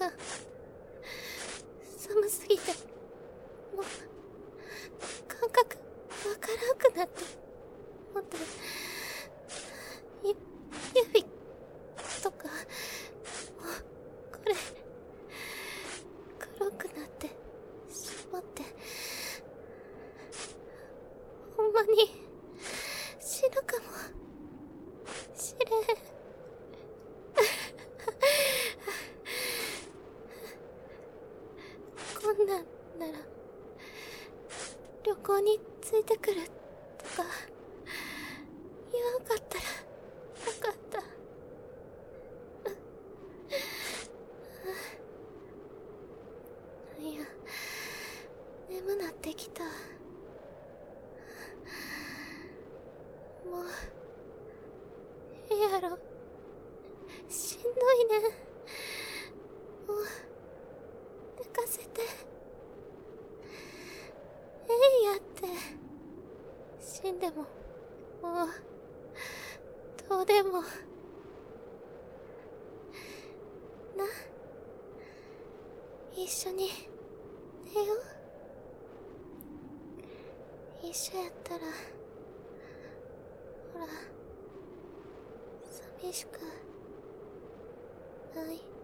が寒すぎてもう感覚わからんくなってもって指とかもうこれ黒くなってしまってほんまに死ぬかもしれん。こんなんなら旅行についてくるとか言わんかったらよかった。いや、眠なってきた。もうええやろ、しんどいねん。もう寝かせて。ええやって。死んでももうどうでもな。一緒に寝よう。一緒やったらほら寂しくない。